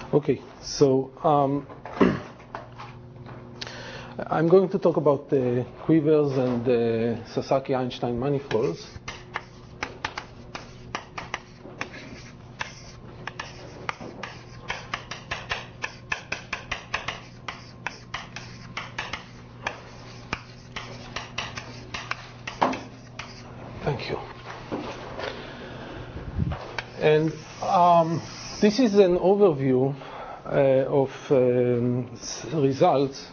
Okay, so I'm going to talk about the quivers and the Sasaki-Einstein manifolds. Thank you. And this is an overview of results.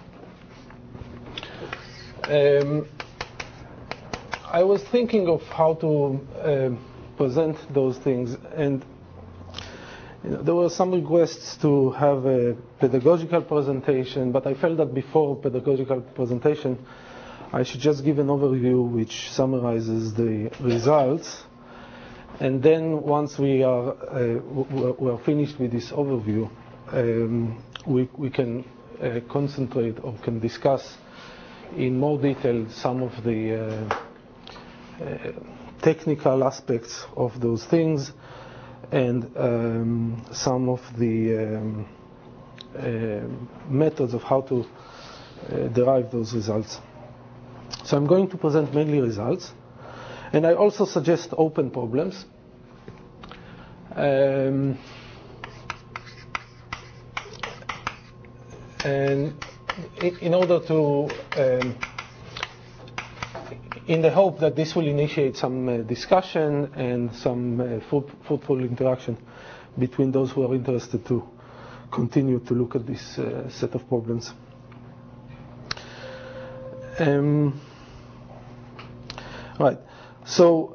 I was thinking of how to present those things, and there were some requests to have a pedagogical presentation, but I felt that before pedagogical presentation, I should just give an overview which summarizes the results. And then once we are finished with this overview, we can concentrate or can discuss in more detail some of the technical aspects of those things and some of the methods of how to derive those results. So I'm going to present mainly results. And I also suggest open problems. And in order to, in the hope that this will initiate some discussion and some fruitful interaction between those who are interested to continue to look at this set of problems. Right. So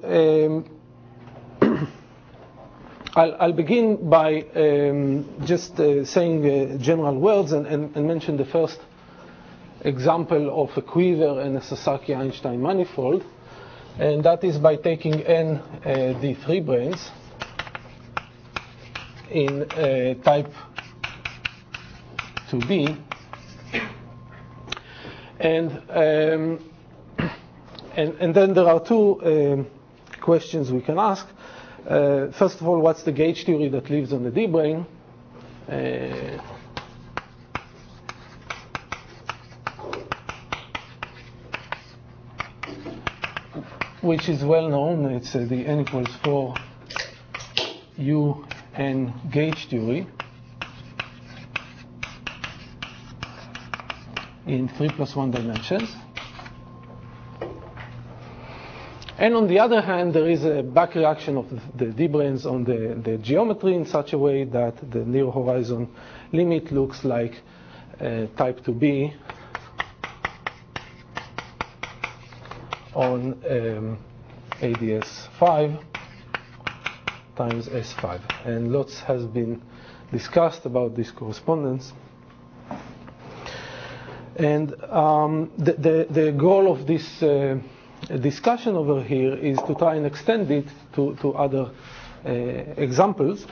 I'll begin by just saying general words and mention the first example of a quiver and a Sasaki-Einstein manifold, and that is by taking n d3 branes in type 2b, and then there are two questions we can ask. First of all, what's the gauge theory that lives on the D brane? Which is well known. It's the n equals 4 u n gauge theory in 3+1 dimensions. And on the other hand, there is a back reaction of the D branes on the geometry in such a way that the near horizon limit looks like type 2b on ADS 5 times S5. And lots has been discussed about this correspondence. And the goal of this discussion over here is to try and extend it to other examples.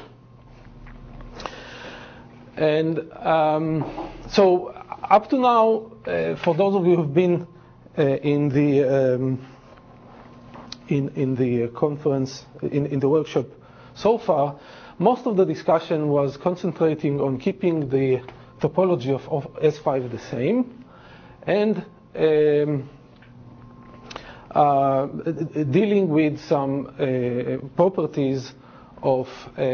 And so up to now, for those of you who've been in the conference, in the workshop so far, most of the discussion was concentrating on keeping the topology of S5 the same and dealing with some properties of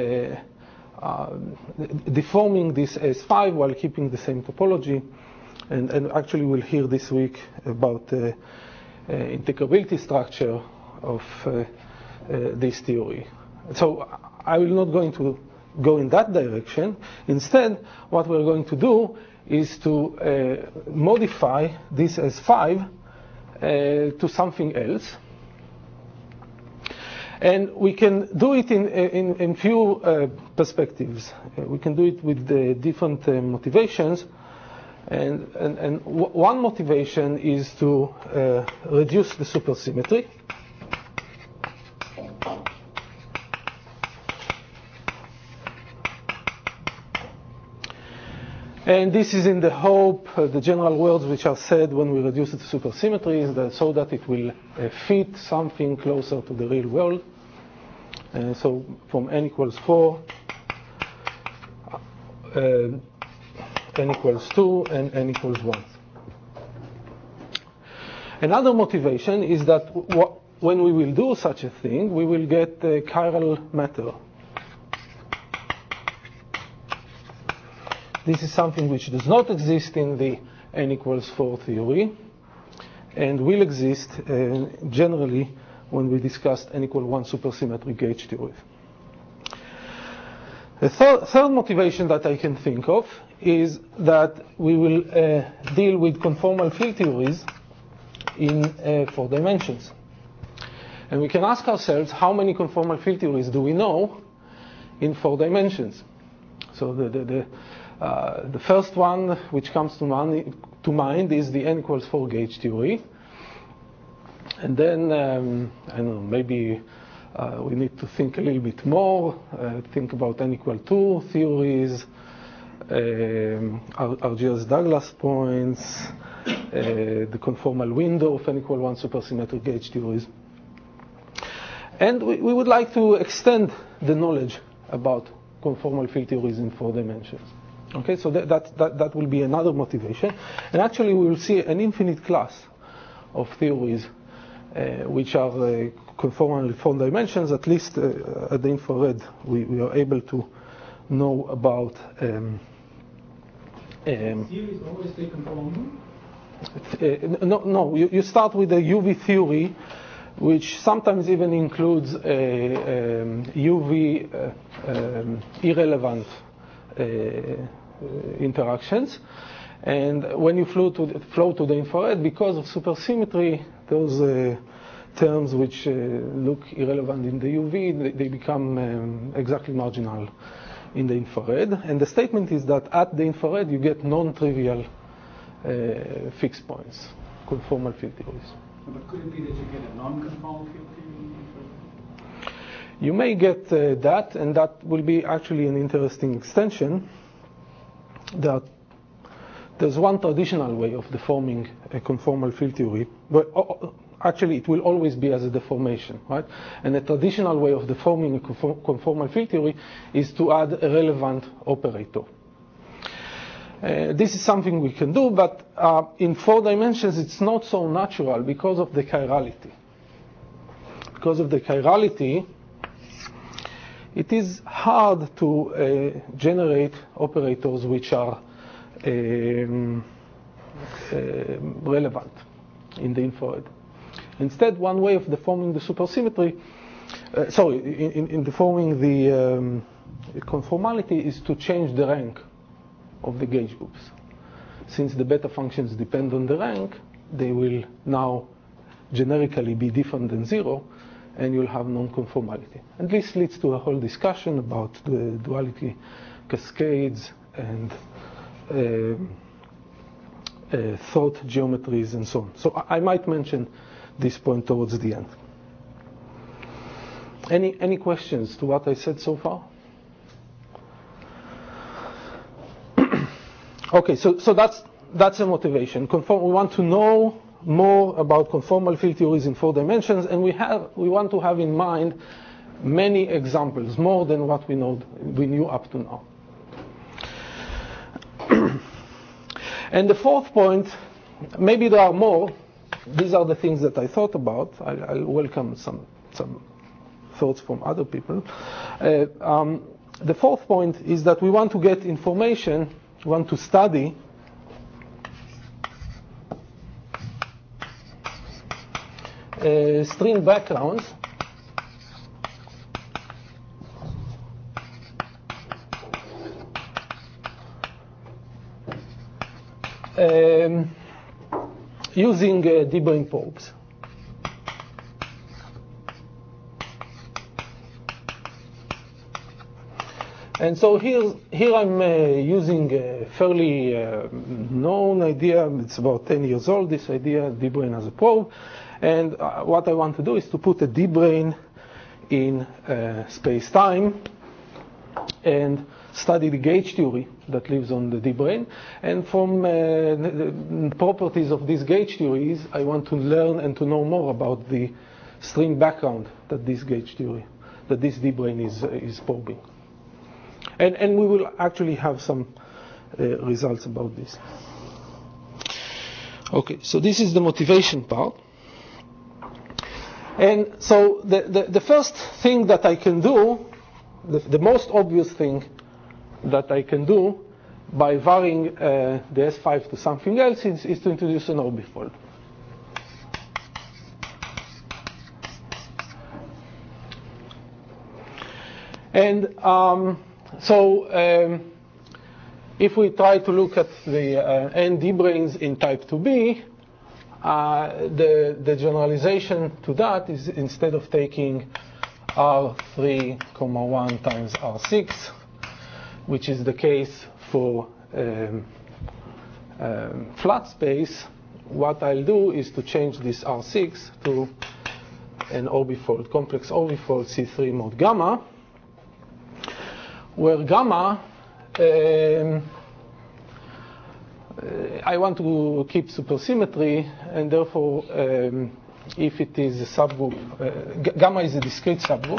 deforming this S5 while keeping the same topology. And actually we'll hear this week about the integrability structure of this theory. So I will not going to go in that direction. Instead, what we're going to do is to modify this S5 to something else. And we can do it in few perspectives. We can do it with different motivations. And one motivation is to reduce the supersymmetry. And this is in the hope, the general words which are said when we reduce it to supersymmetry is that so that it will fit something closer to the real world. So from n equals 4, n equals 2 and n equals 1. Another motivation is that when we will do such a thing, we will get a chiral matter. This is something which does not exist in the n equals 4 theory and will exist generally when we discussed n equal 1 supersymmetric gauge theories. The third motivation that I can think of is that we will deal with conformal field theories in 4 dimensions. And we can ask ourselves, how many conformal field theories do we know in 4 dimensions? So the first one which comes to mind is the n equals 4 gauge theory. And then, I don't know, maybe we need to think a little bit more, think about n equal 2 theories, Argyres-Douglas points, the conformal window of n equal 1 supersymmetric gauge theories. And we would like to extend the knowledge about conformal field theories in 4 dimensions. Okay, so that will be another motivation. And actually, we will see an infinite class of theories which are conformal in 4 dimensions. At least at the infrared, we are able to know about. Theories always stay conformal? No. You start with a UV theory, which sometimes even includes UV irrelevant interactions. And when you flow to the infrared, because of supersymmetry, those terms which look irrelevant in the UV, they become exactly marginal in the infrared. And the statement is that at the infrared, you get non-trivial fixed points, conformal field theories. But could it be that you get a non-conformal field theory? You may get that, and that will be actually an interesting extension. That there's one traditional way of deforming a conformal field theory, but actually it will always be as a deformation, right? And a traditional way of deforming a conformal field theory is to add a relevant operator. This is something we can do, but in 4 dimensions it's not so natural because of the chirality. Because of the chirality, it is hard to generate operators which are relevant in the infrared. Instead, one way of deforming the supersymmetry, in deforming the conformality is to change the rank of the gauge groups. Since the beta functions depend on the rank, they will now generically be different than 0, and you'll have non-conformality. And this leads to a whole discussion about the duality cascades and thought geometries and so on. So I might mention this point towards the end. Any questions to what I said so far? Okay, so that's a motivation. We want to know more about conformal field theories in 4 dimensions, and we want to have in mind many examples, more than what we knew up to now. And the fourth point, maybe there are more. These are the things that I thought about. I'll welcome some thoughts from other people. The fourth point is that we want to get information, we want to study string backgrounds using D-brane probes. And so here I'm using a fairly known idea. It's about 10 years old, this idea, D-brane as a probe. And what I want to do is to put a D-brane in space-time and study the gauge theory that lives on the D-brane. And from the properties of these gauge theories, I want to learn and to know more about the string background that this D-brane is probing. And we will actually have some results about this. Okay, so this is the motivation part. And so the first thing that I can do, the most obvious thing that I can do by varying the S5 to something else is to introduce an orbifold. And if we try to look at the ND branes in type 2b, the generalization to that is instead of taking R3, 1 times R6, which is the case for flat space, what I'll do is to change this R6 to an orbifold, complex orbifold C3 mod gamma, where gamma, I want to keep supersymmetry, and therefore, if it is a subgroup, gamma is a discrete subgroup.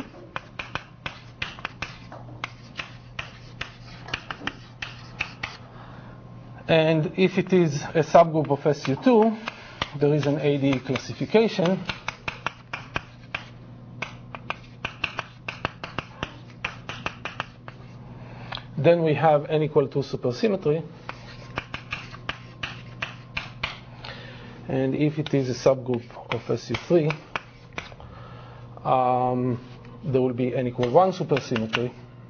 And if it is a subgroup of SU2, there is an ADE classification. Then we have n equal to supersymmetry. And if it is a subgroup of SU3, there will be n equal 1 supersymmetry.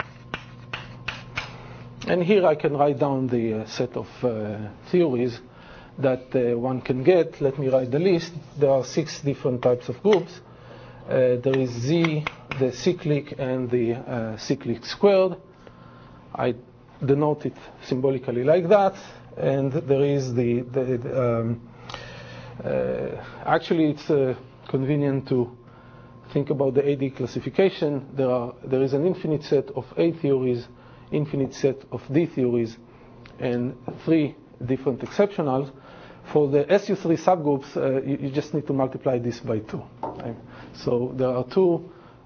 And here I can write down the set of theories that one can get. Let me write the list. There are 6 different types of groups. There is Z, the cyclic, and the cyclic squared. I denote it symbolically like that. And there is actually, it's convenient to think about the AD classification. There is an infinite set of A theories, infinite set of D theories, and 3 different exceptionals. For the SU3 subgroups, you just need to multiply this by 2. Right? So there are 2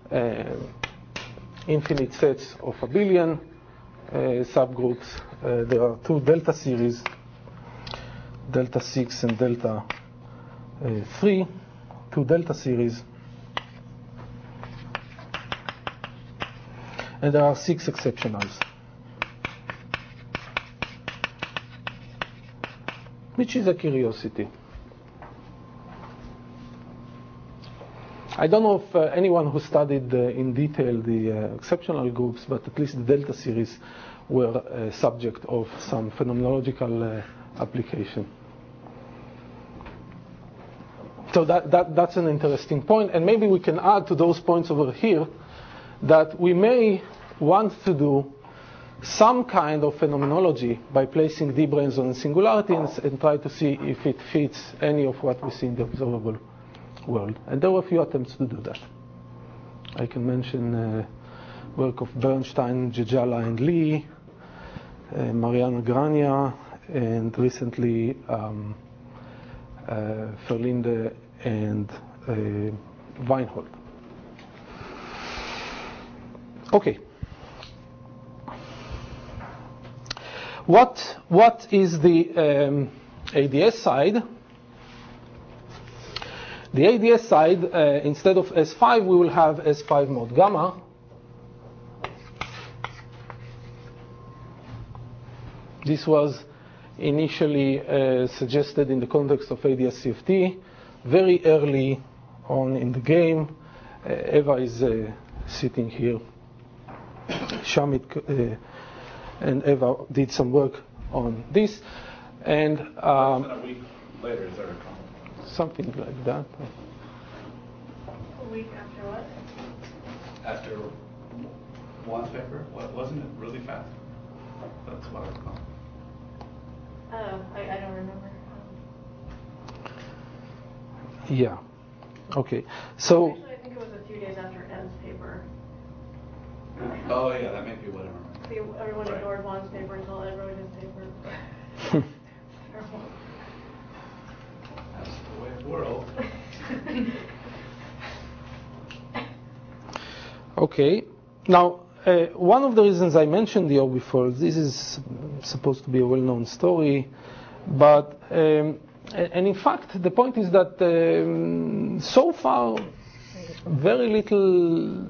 infinite sets of abelian subgroups. There are 2 delta series, delta 6 and delta 3, 2 delta series. And there are 6 exceptionals, which is a curiosity. I don't know if anyone who studied in detail the exceptional groups, but at least the delta series were subject of some phenomenological application. So that's an interesting point. And maybe we can add to those points over here that we may want to do some kind of phenomenology by placing D branes on singularity and try to see if it fits any of what we see in the observable world. And there were a few attempts to do that. I can mention work of Bernstein, Jejala, and Lee, Mariana Grania, and recently Verlinde and Weinhold. Okay. What is the ADS side? The ADS side, instead of S5, we will have S5 mod gamma. This was initially suggested in the context of ADS-CFT, very early on in the game. Eva is sitting here. Shamit and Eva did some work on this. And a week later, is there a comment? Something like that. A week after what? After Juan's paper? Wasn't it really fast? That's what I recall. Oh, I don't remember. Yeah. Okay. So. Actually, I think it was a few days after Ed's paper. Oh, yeah, that may be what I remember. See, everyone ignored Juan's paper until Ed wrote his paper. Terrible. That's the way of the world. Okay. Now, one of the reasons I mentioned the orbifolds, this is supposed to be a well-known story, but and in fact the point is that so far very little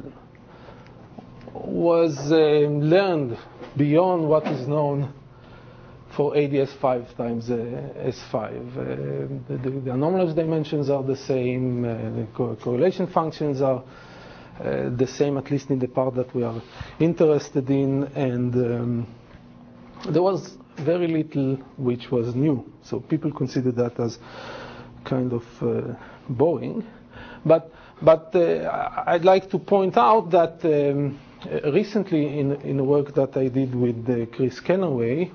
was learned beyond what is known for ADS5 times S5. The anomalous dimensions are the same, the correlation functions are the same, at least in the part that we are interested in, and there was very little which was new. So people consider that as kind of boring. But I'd like to point out that recently in the work that I did with Chris Kenaway,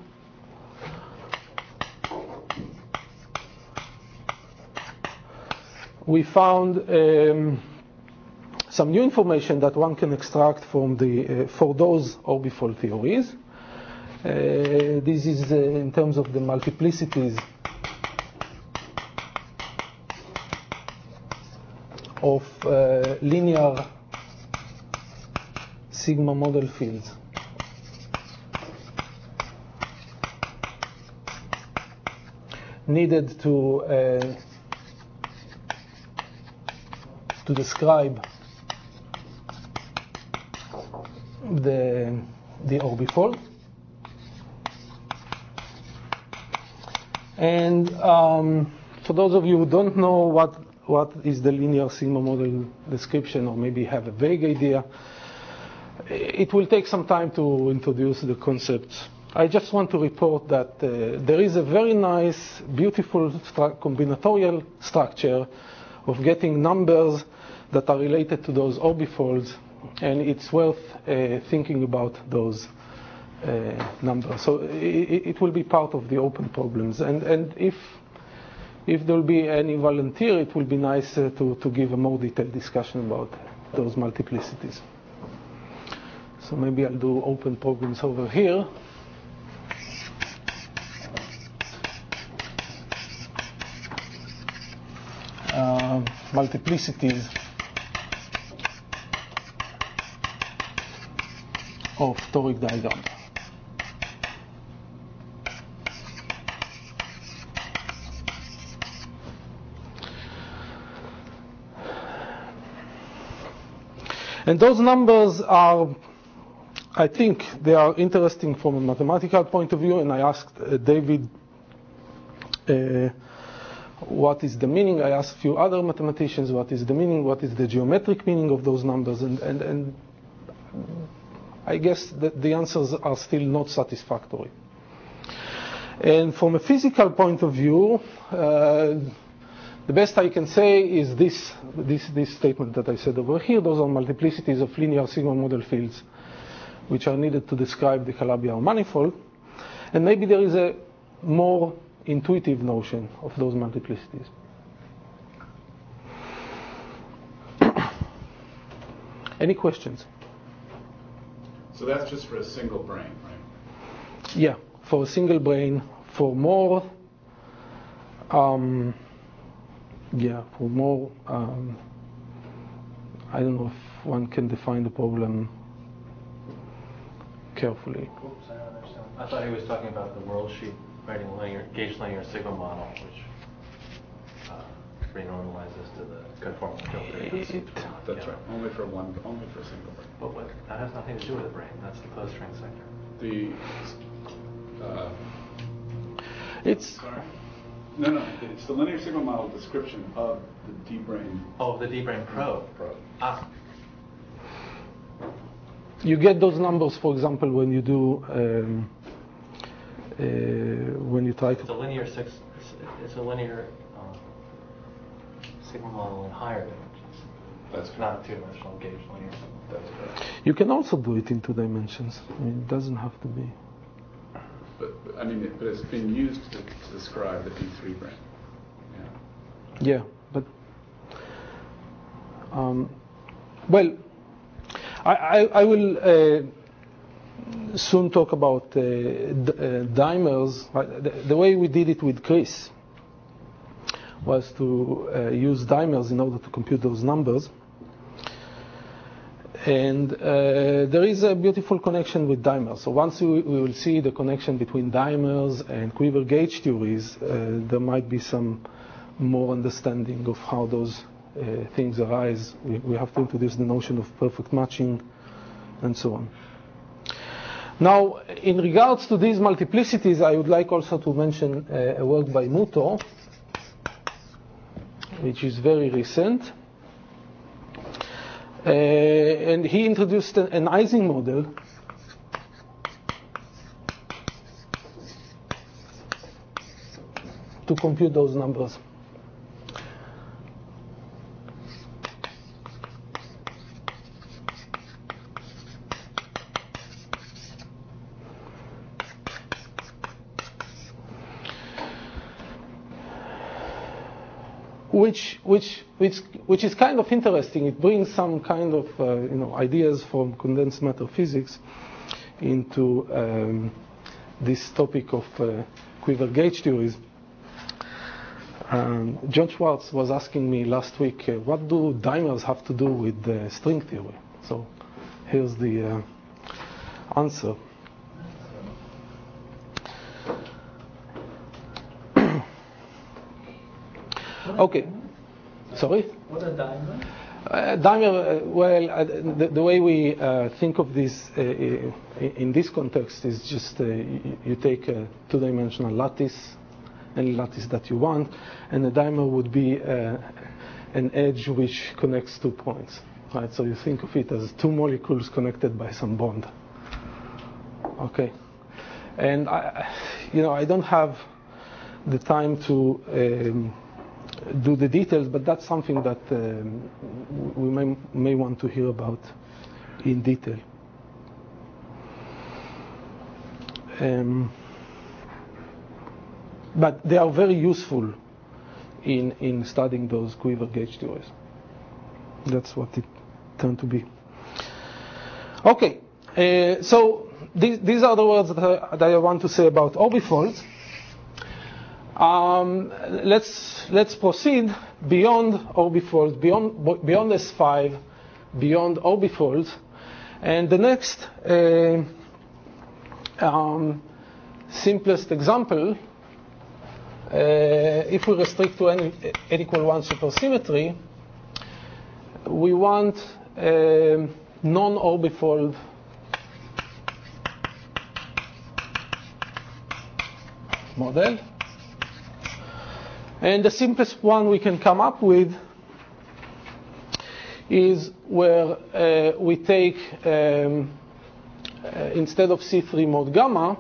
we found some new information that one can extract from for those orbifold theories. This is in terms of the multiplicities of linear sigma model fields. Needed to describe the orbifold. And for those of you who don't know what is the linear sigma model description, or maybe have a vague idea, it will take some time to introduce the concepts. I just want to report that there is a very nice, beautiful combinatorial structure of getting numbers that are related to those orbifolds, and it's worth thinking about those numbers. So it will be part of the open problems, and if there will be any volunteer, it will be nice to give a more detailed discussion about those multiplicities. So maybe I'll do open problems over here. Multiplicities of toric diagram. And those numbers are, I think, they are interesting from a mathematical point of view, and I asked David what is the meaning. I asked a few other mathematicians what is the meaning, what is the geometric meaning of those numbers, and I guess that the answers are still not satisfactory. And from a physical point of view, the best I can say is this statement that I said over here. Those are multiplicities of linear sigma model fields which are needed to describe the Calabi-Yau manifold. And maybe there is a more intuitive notion of those multiplicities. Any questions? So that's just for a single brane, right? Yeah, for a single brane. For more, I don't know if one can define the problem carefully. Oops, I don't understand. I thought he was talking about the world sheet writing a gauge linear sigma model, which renormalizes to the conformal filter. That's right. Only for a single brane. But that has nothing to do with the brane. That's the closed string sector. Sorry. No. It's the linear sigma model description of the D-brane. Oh, the D-brane probe. Ah. You get those numbers, for example, when you do when you try to. It's a linear sigma model in higher dimensions. That's not two-dimensional gauge linear. That's correct. You can also do it in 2 dimensions. I mean, it doesn't have to be. But it's being used to describe the D3 brane. Yeah, but well, I will soon talk about dimers. The way we did it with Chris was to use dimers in order to compute those numbers. And there is a beautiful connection with dimers. So once we will see the connection between dimers and quiver gauge theories, there might be some more understanding of how those things arise. We have to introduce the notion of perfect matching and so on. Now, in regards to these multiplicities, I would like also to mention a work by Muto, which is very recent. And he introduced an Ising model to compute those numbers. Which is kind of interesting. It brings some kind of ideas from condensed matter physics into this topic of quiver gauge theories. John Schwartz was asking me last week, what do dimers have to do with string theory? So here's the answer. Okay. Sorry? What are dimers? Dimer, the way we think of this in this context is just you take a two-dimensional lattice, any lattice that you want, and a dimer would be an edge which connects 2 points. Right? So you think of it as two molecules connected by some bond. Okay. And I don't have the time to do the details, but that's something that we may want to hear about in detail. But they are very useful in studying those quiver gauge theories. That's what it turned to be. Okay, so these are the words that I want to say about orbifolds. Let's proceed beyond orbifolds, beyond S5, beyond orbifolds, and the next simplest example, if we restrict to n equal 1 supersymmetry, we want a non-orbifold model. And the simplest one we can come up with is where we take, instead of C3 mod gamma,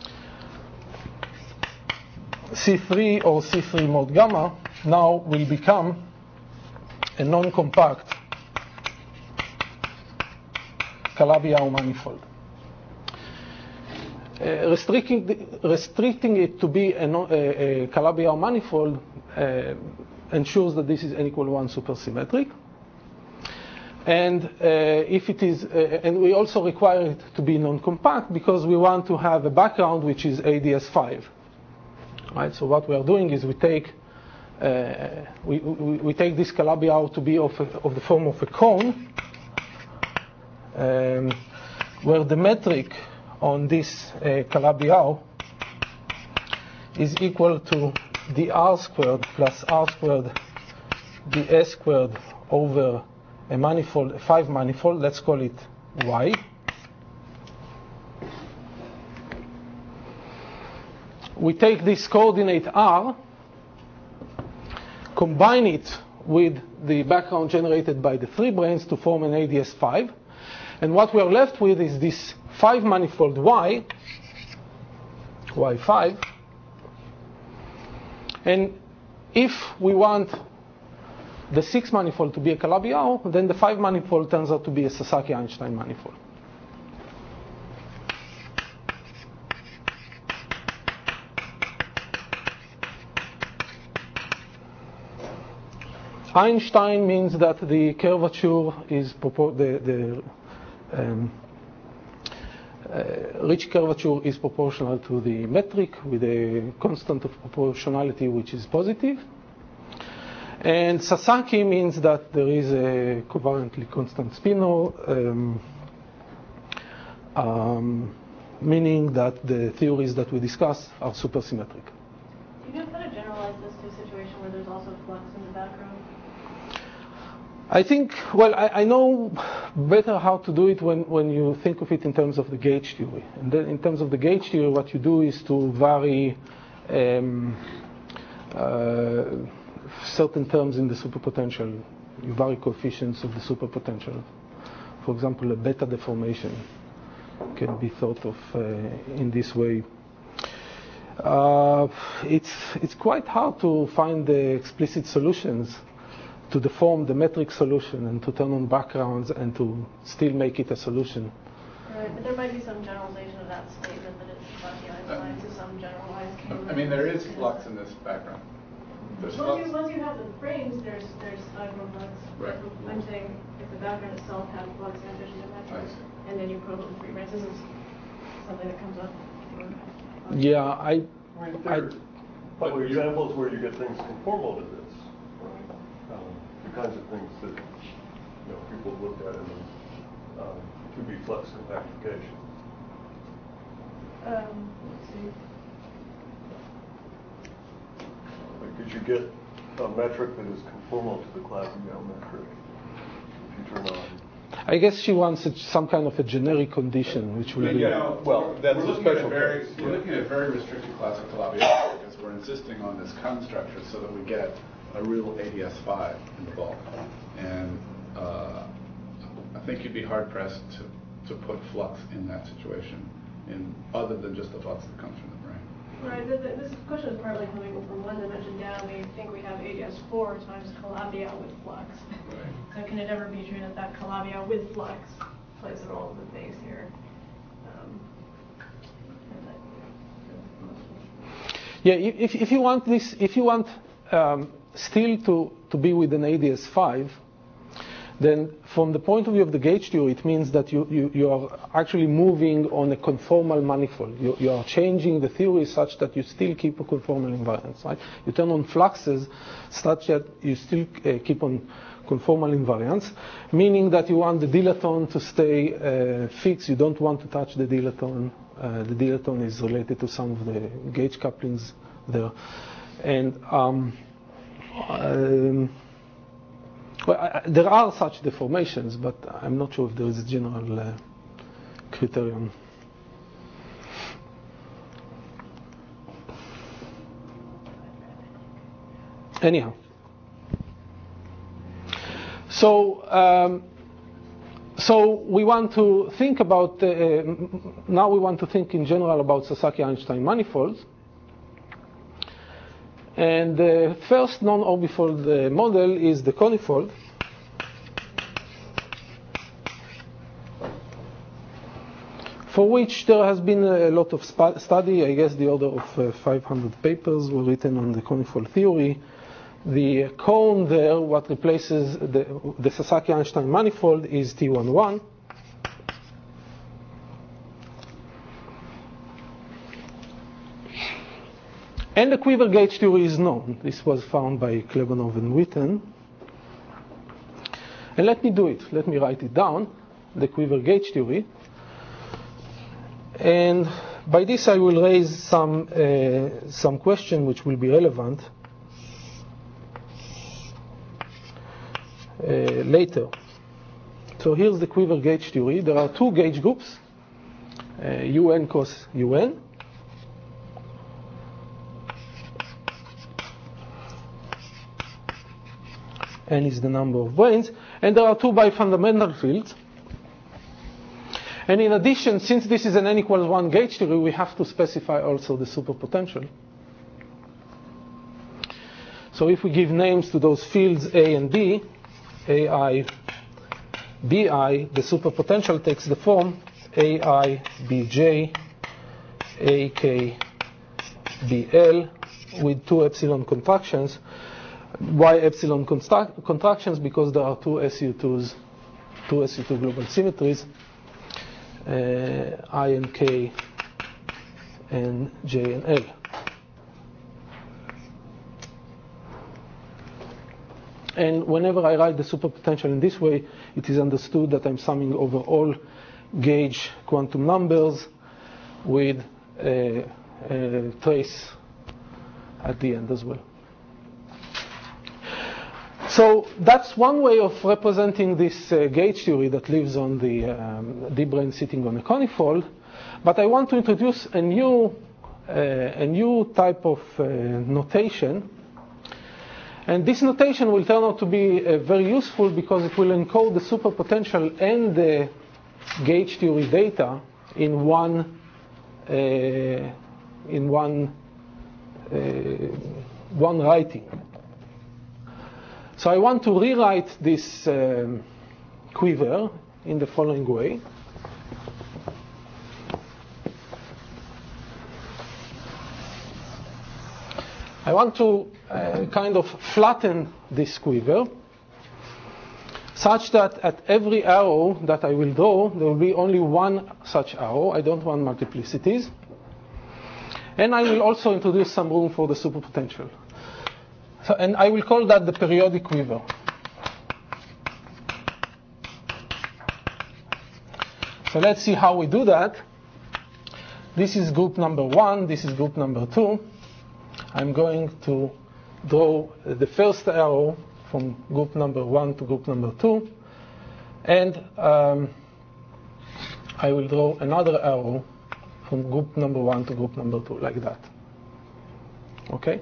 C3 or C3 mod gamma now will become a non-compact Calabi-Yau manifold. Restricting it to be a Calabi-Yau manifold ensures that this is n equal 1 supersymmetric. And if it is, and we also require it to be non-compact because we want to have a background which is ADS5. Right. So what we are doing is we take this Calabi-Yau to be of the form of a cone, where the metric on this Calabi-Yau is equal to the R squared plus R squared ds squared over a manifold, a 5 manifold. Let's call it Y. We take this coordinate R, combine it with the background generated by the 3 branes to form an ADS5. And what we are left with is this 5 manifold Y, Y5. And if we want the 6 manifold to be a Calabi-Yau, then the 5 manifold turns out to be a Sasaki-Einstein manifold. Einstein means that the curvature is Ricci curvature is proportional to the metric with a constant of proportionality which is positive. And Sasaki means that there is a covariantly constant spinor, meaning that the theories that we discuss are supersymmetric. Do you know how to generalize this to a situation where there's also flux in the background? I think, well, I know better how to do it when you think of it in terms of the gauge theory. And then in terms of the gauge theory, what you do is to vary certain terms in the superpotential. You vary coefficients of the superpotential. For example, a beta deformation can be thought of in this way. It's quite hard to find the explicit solutions to deform the metric solution and to turn on backgrounds and to still make it a solution. Right, but there might be some generalization of that statement that it's Sasaki-Einstein to some generalized case. I mean, there is flux in this background. There's flux. Once you have the frames, there's diagonal flux. Right. I'm saying if the background itself had flux in addition to metric, I see. and then you probe it with free frames, this is something that comes up. Yeah, I mean, there are examples where you get things conformal to this. The kinds of things that people have looked at in 2B flux compactification. Let's see. Like, could you get a metric that is conformal to the Clapeyron metric if you turn on? I guess she wants some kind of a generic condition, which will be. Yeah, well, that's we're a looking at special very- case. We're looking at a very restricted class of Calabi-Yau because we're insisting on this Kun structure so that we get a real ADS5 in the bulk. And I think you'd be hard pressed to put flux in that situation, other than just the flux that comes from the brain. Right, this question is partly coming from one dimension down. We think we have ADS4 times Calabi-Yau with flux. Right. So can it ever be true that Calabi-Yau with flux plays a role in the phase here? Yeah, if you want this, if you want still to be with an ADS5, then from the point of view of the gauge theory, it means that you are actually moving on a conformal manifold. You are changing the theory such that you still keep a conformal invariance, right? You turn on fluxes such that you still keep on conformal invariance, meaning that you want the dilaton to stay fixed. You don't want to touch the dilaton. The dilaton is related to some of the gauge couplings there. And well, there are such deformations, but I'm not sure if there is a general criterion. Anyhow, so we want to think about now we want to think in general about Sasaki-Einstein manifolds. And the first non-orbifold model is the conifold. For which there has been a lot of study. I guess the order of 500 papers were written on the conifold theory. The cone there, what replaces the Sasaki-Einstein manifold is T11. And the quiver gauge theory is known. This was found by Klebanov and Witten. And let me do it. Let me write it down, the quiver gauge theory. And by this I will raise some question which will be relevant later. So here's the quiver gauge theory. There are two gauge groups, UN cos UN. N is the number of branes, and there are two bifundamental fields. And in addition, since this is an n equals 1 gauge theory, we have to specify also the superpotential. So if we give names to those fields A and B, AI, BI, the superpotential takes the form AI, BJ, AK, BL, with two epsilon contractions. Why epsilon contractions? Because there are two SU2s, two SU2 global symmetries, I and K and J and L. And whenever I write the superpotential in this way, it is understood that I'm summing over all gauge quantum numbers with a trace at the end as well. So that's one way of representing this gauge theory that lives on the deep brain sitting on a conifold. But I want to introduce a new type of notation. And this notation will turn out to be very useful because it will encode the superpotential and the gauge theory data in one writing. So I want to rewrite this quiver in the following way. I want to kind of flatten this quiver such that at every arrow that I will draw, there will be only one such arrow. I don't want multiplicities. And I will also introduce some room for the superpotential. So, and I will call that the periodic quiver. So let's see how we do that. This is group number 1. This is group number 2. I'm going to draw the first arrow from group number 1 to group number 2. And I will draw another arrow from group number 1 to group number 2, like that. Okay?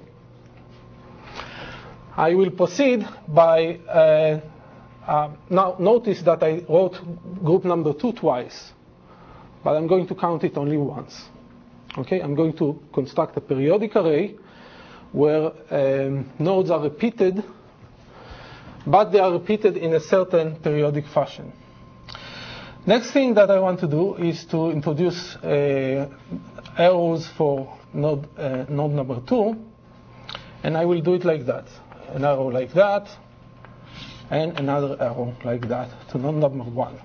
I will proceed by, now notice that I wrote group number 2 twice, but I'm going to count it only once. Okay, I'm going to construct a periodic array where nodes are repeated, but they are repeated in a certain periodic fashion. Next thing that I want to do is to introduce arrows for node number 2, and I will do it like that. An arrow like that, and another arrow like that to node number 1.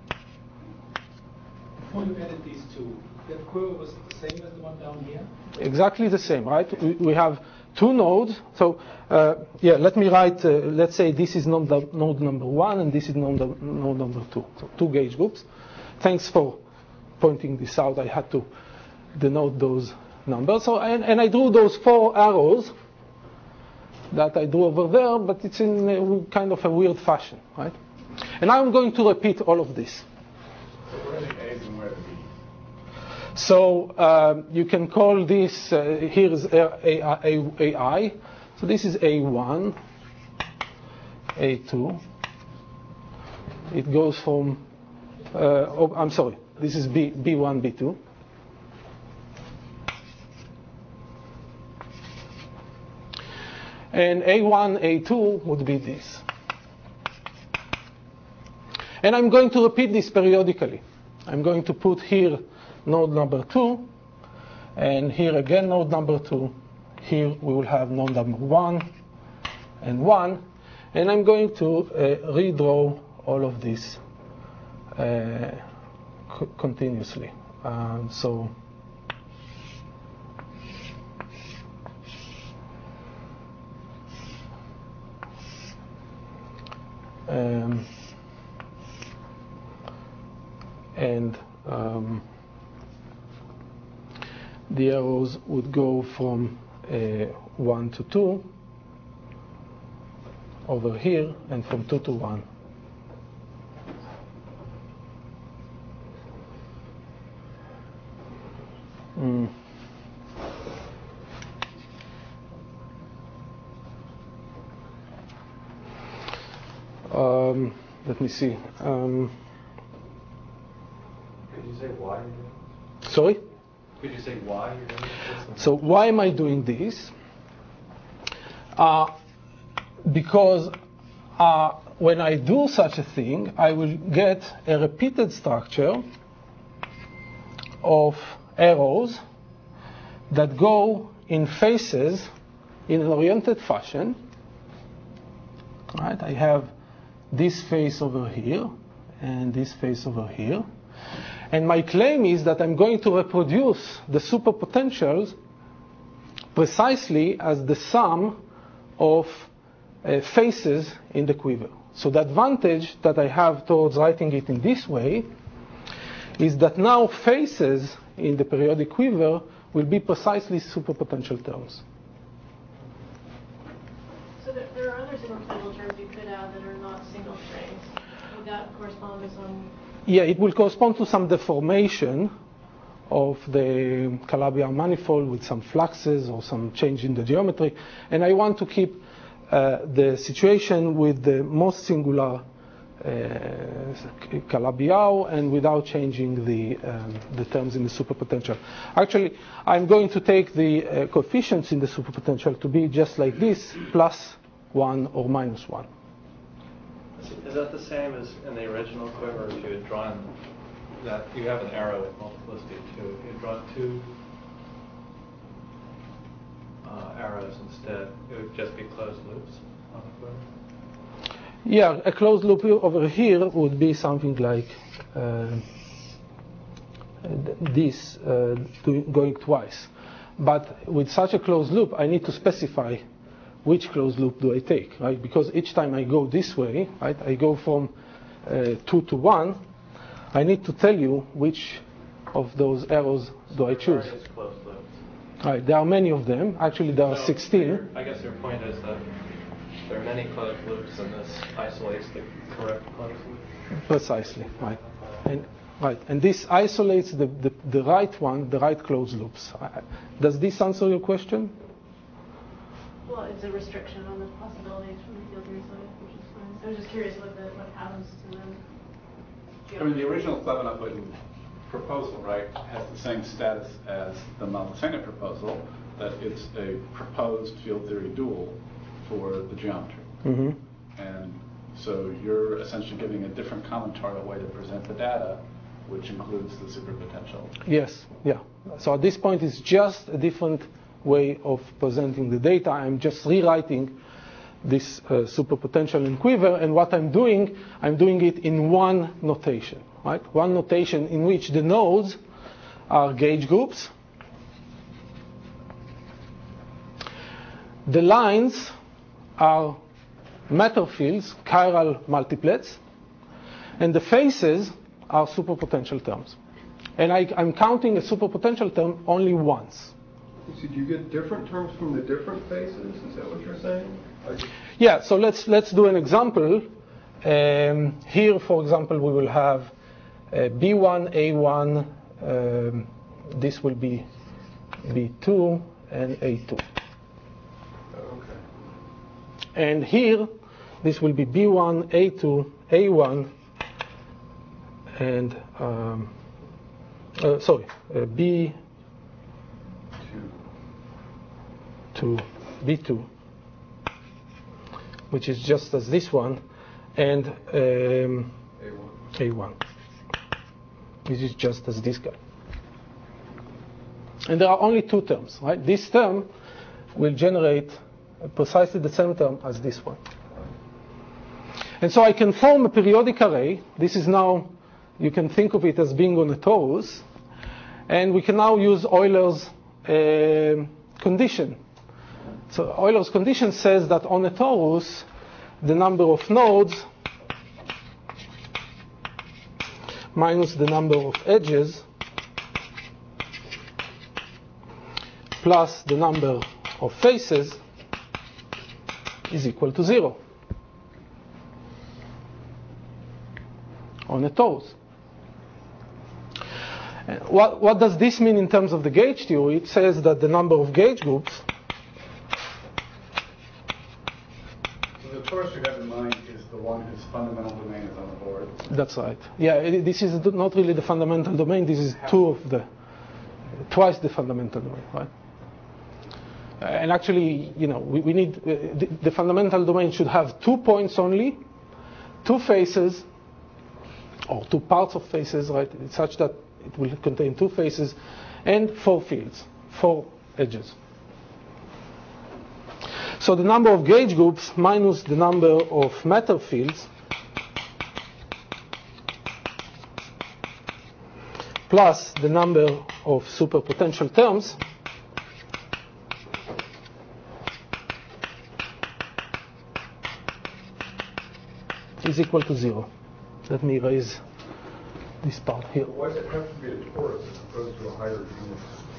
Before you added these two, that quiver was the same as the one down here? Exactly the same, right? We have two nodes. So yeah, let me write, let's say this is node number 1 and this is node number 2. So two gauge groups. Thanks for pointing this out. I had to denote those numbers. So and I drew those 4 arrows that I drew over there, but it's in a kind of a weird fashion, right? And now I'm going to repeat all of this. So where are the A's and where are the B's? So you can call this, here is AI. So this is A1, A2. It goes from, I'm sorry, this is B1, B2. And A1, A2 would be this. And I'm going to repeat this periodically. I'm going to put here node number 2, and here again node number 2. Here we will have node number 1 and 1. And I'm going to redraw all of this continuously. The arrows would go from 1 to 2 over here, and from 2 to 1. Let me see. Could you say why you're doing this? Sorry? Could you say why you're doing this? So why am I doing this? Because when I do such a thing, I will get a repeated structure of arrows that go in phases in an oriented fashion. Right? I have this face over here and this face over here. And my claim is that I'm going to reproduce the superpotentials precisely as the sum of faces in the quiver. So the advantage that I have towards writing it in this way is that now faces in the periodic quiver will be precisely superpotential terms. So there are other superpotential terms you could add that are not single strings. Would that correspond to some? Yeah, it will correspond to some deformation of the Calabi-Yau manifold with some fluxes or some change in the geometry. And I want to keep the situation with the most singular Calabi-Yau and without changing the terms in the superpotential. Actually, I'm going to take the coefficients in the superpotential to be just like this, +1 or -1. Is that the same as in the original quiver if you had drawn that you have an arrow with multiplicity of 2? If you had drawn 2 arrows instead, it would just be closed loops on the quiver? Yeah, a closed loop over here would be something like this, going twice. But with such a closed loop, I need to specify which closed loop do I take, right? Because each time I go this way, right, I go from 2 to 1, I need to tell you which of those arrows do I choose. Various closed loops. Right, there are many of them. Actually, there are 16. I guess your point is that there are many closed loops, and this isolates the correct closed loop. Precisely, right. And this isolates the right one, the right closed loops. Does this answer your question? Well, it's a restriction on the possibilities from the field theory side, which is fine. I was just curious what happens to them. I mean, the original Klebanov-Witten proposal, right, has the same status as the Maldacena proposal, that it's a proposed field theory dual for the geometry. Mm-hmm. And so you're essentially giving a different combinatorial way to present the data, which includes the superpotential. Yes, yeah. So at this point, it's just a different way of presenting the data. I'm just rewriting this superpotential in quiver, and what I'm doing it in one notation, right? One notation in which the nodes are gauge groups. The lines are matter fields, chiral multiplets, and the faces are superpotential terms. And I'm counting a superpotential term only once. So do you get different terms from the different faces? Is that what you're saying? Yeah, so let's do an example. Here, for example, we will have B1, A1, this will be B2 and A2. Okay. And here, this will be B1, A2, A1, and B2, B2, which is just as this one, and A1. This is just as this guy. And there are only two terms, right? This term will generate precisely the same term as this one. And so I can form a periodic array. This is now, you can think of it as being on a torus. And we can now use Euler's condition. So Euler's condition says that on a torus, the number of nodes minus the number of edges plus the number of faces is equal to 0 on a torus. What does this mean in terms of the gauge theory? It says that the number of gauge groups. So the torus you have in mind is the one whose fundamental domain is on the board. That's right. Yeah, this is not really the fundamental domain. This is twice the fundamental domain, right? And actually, we need the fundamental domain should have 2 points only, 2 faces, or 2 parts of faces, right? It's such that it will contain 2 faces and 4 fields, 4 edges. So the number of gauge groups minus the number of matter fields plus the number of superpotential terms is equal to 0. Let me erase this part here. Why does it have to be a torus as opposed to a higher genus?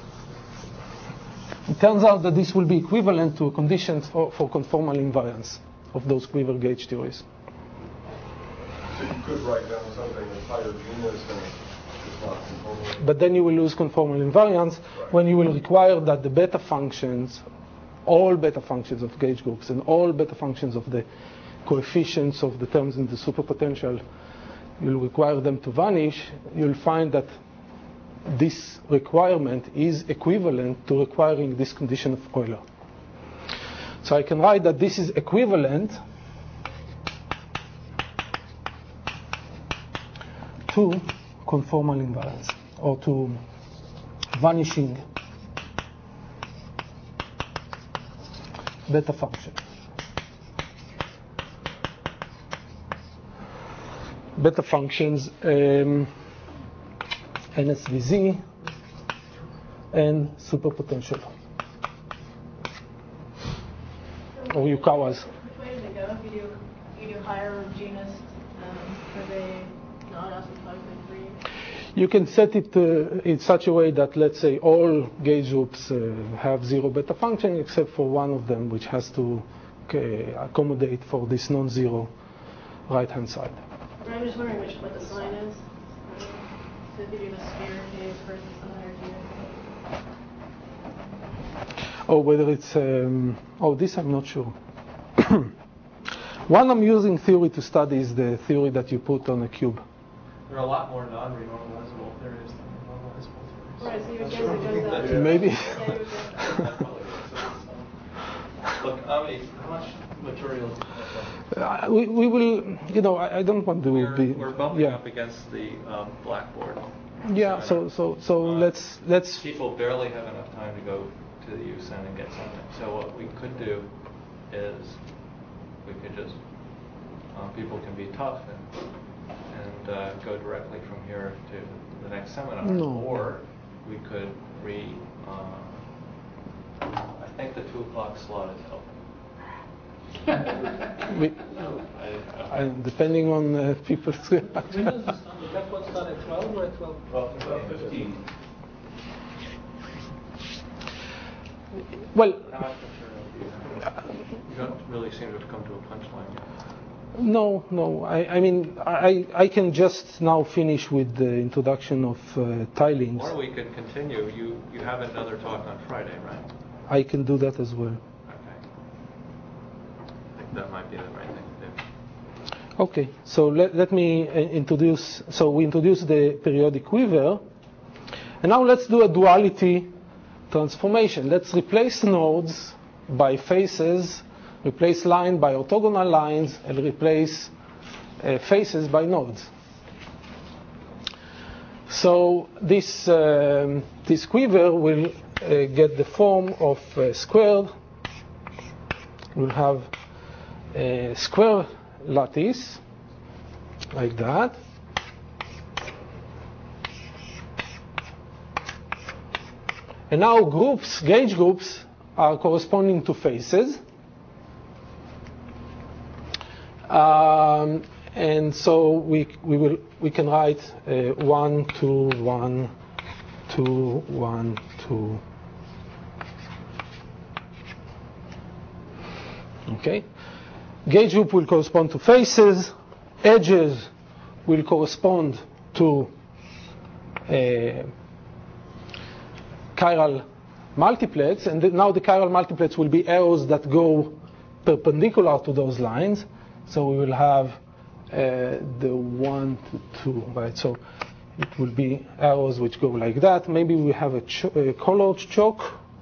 It turns out that this will be equivalent to conditions for conformal invariance of those quiver gauge theories. So you could write down something that's higher genus and it's not conformal. But then you will lose conformal invariance when you will require that the beta functions, all beta functions of gauge groups and all beta functions of the coefficients of the terms in the superpotential, you'll require them to vanish. You'll find that this requirement is equivalent to requiring this condition of Euler. So I can write that this is equivalent to conformal invariance, or to vanishing beta function. Beta functions NSVZ and superpotential, or Yukawas. Which way does it go if you do higher genus? Are they not asymptotically free? You can set it in such a way that, let's say, all gauge groups have 0 beta function except for one of them, which has to accommodate for this non-zero right-hand side. I'm just wondering what the sign is. So if you do the sphere case versus the higher genus. Or whether it's, this I'm not sure. One amusing theory to study is the theory that you put on a cube. There are a lot more non-renormalizable theories than normalizable theories. Right, so you would guess it goes that. Yeah. Maybe. Yeah, you would guess that. That probably is. Look, Ami, how much material? We will, I don't want to be. We're bumping up against the blackboard. Yeah. So let's. People barely have enough time to go to the USEN and get something. So what we could do is we could just people can be tough and go directly from here to the next seminar, or we could I think the 2 o'clock slot is open. Depending on people's reaction. When does the that one start at 12 or at 12? 12:15. Well, How much material do you have? You don't really seem to have come to a punchline yet. no. I mean, I can just now finish with the introduction of tilings. Or we could continue. You have another talk on Friday, right? I can do that as well. Okay. I think that might be the right thing to do. Okay, so let me introduce. So we introduced the periodic quiver, and now let's do a duality transformation. Let's replace nodes by faces, replace line by orthogonal lines, and replace faces by nodes. So this quiver will get the form of squared. We'll have a square lattice like that. And now gauge groups are corresponding to faces. And so we can write 1, 2, 1, 2, 1, 2. Okay. Gauge group will correspond to faces. Edges will correspond to chiral multiplets, and now the chiral multiplets will be arrows that go perpendicular to those lines. So we will have the 1 to 2, right? So it will be arrows which go like that. Maybe we have a colored chalk.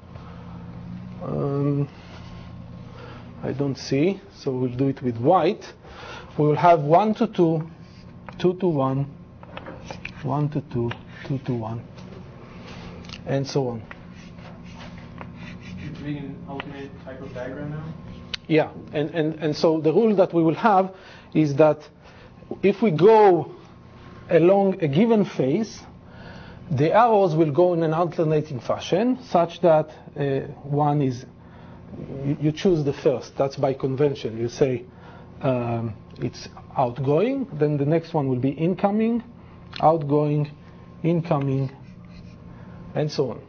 I don't see, so we'll do it with white. We will have 1 to 2, 2 to 1, 1 to 2, 2 to 1, and so on. You're doing an alternate type of diagram now? Yeah, and so the rule that we will have is that if we go along a given face, the arrows will go in an alternating fashion, such that one is, you choose the first. That's by convention. You say it's outgoing. Then the next one will be incoming, outgoing, incoming, and so on.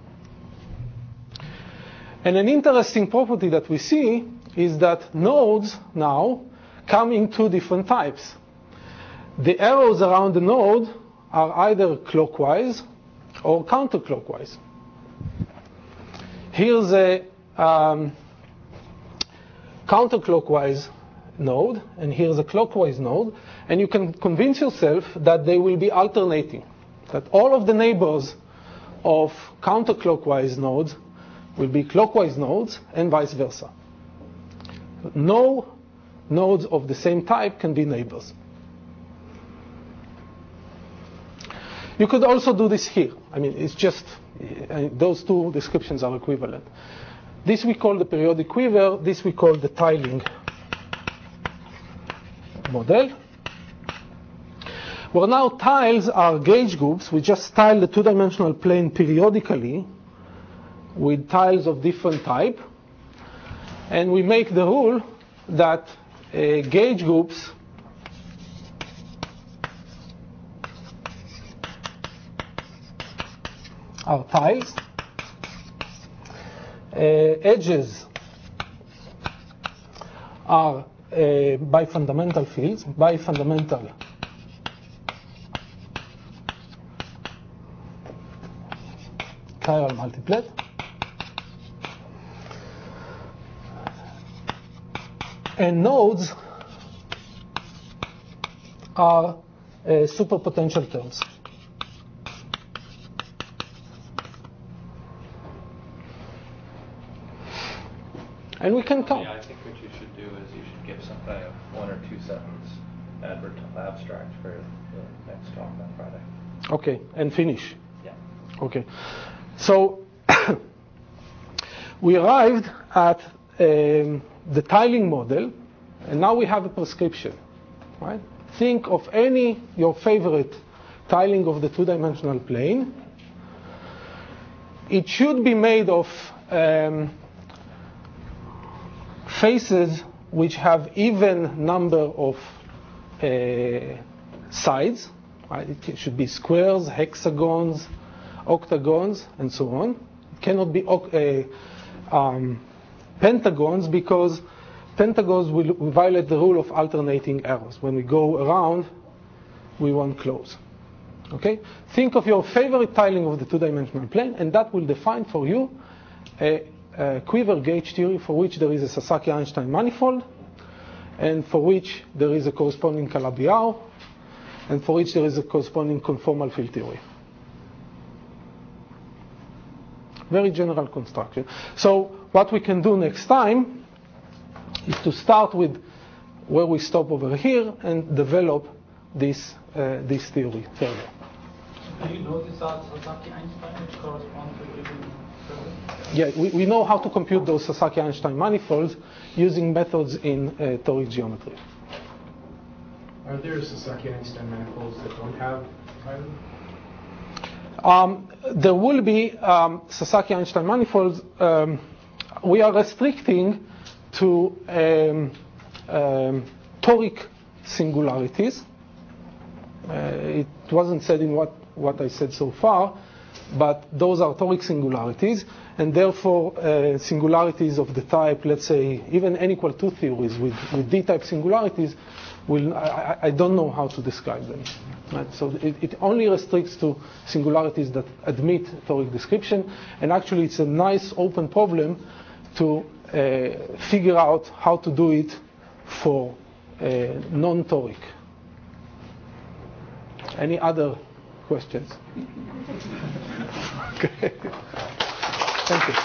And an interesting property that we see is that nodes now come in two different types. The arrows around the node are either clockwise or counterclockwise. Here's a counterclockwise node, and here's a clockwise node, and you can convince yourself that they will be alternating, that all of the neighbors of counterclockwise nodes will be clockwise nodes and vice versa. No nodes of the same type can be neighbors. You could also do this here. I mean, it's just, those two descriptions are equivalent. This we call the periodic quiver. This we call the tiling model. Well, now tiles are gauge groups. We just tile the two-dimensional plane periodically with tiles of different type. And we make the rule that gauge groups are tiles. Edges are bifundamental fields, bifundamental chiral multiplet. And nodes are superpotential terms. And we can count. Yeah, I think what you should do is you should give some kind of 1 or 2 sentence abstract for the next talk on Friday. Okay, and finish. Yeah. Okay. So we arrived at the tiling model, and now we have a prescription, right? Think of your favorite tiling of the two-dimensional plane. It should be made of faces which have even number of sides, right? It should be squares, hexagons, octagons, and so on. It cannot be pentagons, because pentagons will violate the rule of alternating arrows. When we go around, we want close. Okay? Think of your favorite tiling of the two-dimensional plane, and that will define for you a quiver gauge theory for which there is a Sasaki-Einstein manifold, and for which there is a corresponding Calabi-Yau, and for which there is a corresponding conformal field theory. Very general construction. So what we can do next time is to start with where we stop over here and develop this theory further. Do you know these are Sasaki-Einstein, which correspond to given curve? Yeah, we know how to compute those Sasaki-Einstein manifolds using methods in toric geometry. Are there Sasaki-Einstein manifolds that don't have tiling? There will be Sasaki-Einstein manifolds. We are restricting to toric singularities. It wasn't said in what I said so far, but those are toric singularities, and therefore singularities of the type, let's say, even n equal 2 theories with d-type singularities, I don't know how to describe them. Right? So it only restricts to singularities that admit toric description, and actually it's a nice open problem to figure out how to do it for non-toric. Any other questions? Okay. Thank you.